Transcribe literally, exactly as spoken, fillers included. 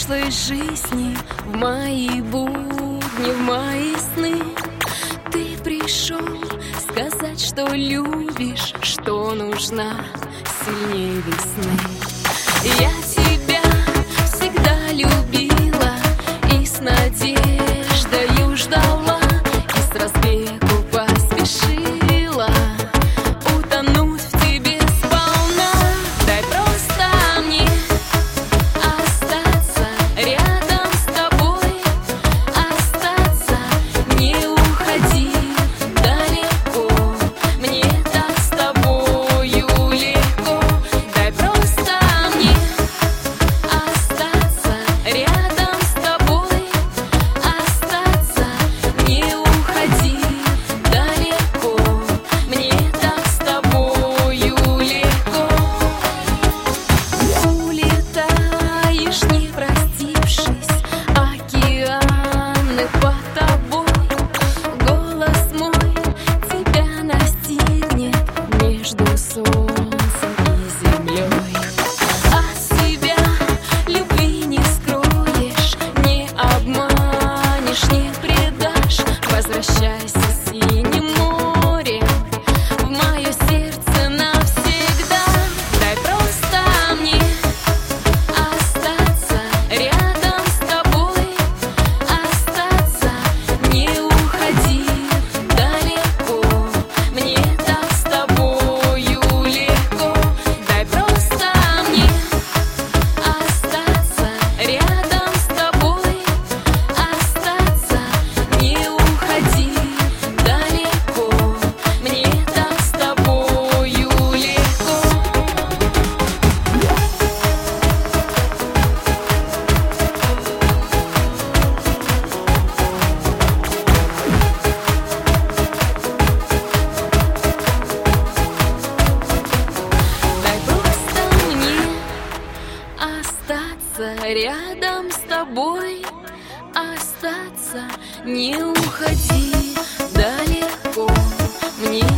прошлой жизни, в мои будни, в мои сны. Ты пришел сказать, что любишь, что нужна сильнее весны. Я тебя всегда любила и с надеждою ждала, и с разбегу поспешила утонуть в тебе сполна. Дай просто мне остаться рядом с тобой, остаться, не уходи далеко, мне так с тобою легко. Дай просто мне остаться рядом с тобой, остаться, не уходи далеко, мне так с тобою легко. Улетаешь, не простившись, океаны под тобой. Голос мой тебя настигнет между солнцем и землей. От себя любви не скроешь, не обманешь, не предашь. Возвращайся синим морем в мое сердце навсегда. Дай просто мне остаться рядом с тобой, остаться, не уходи далеко, мне так с тобою легко. Дай просто мне остаться рядом с тобой, остаться, не уходи далеко, мне так с тобою легко. Дай просто мне остаться рядом с тобой, остаться, не уходи далеко, мне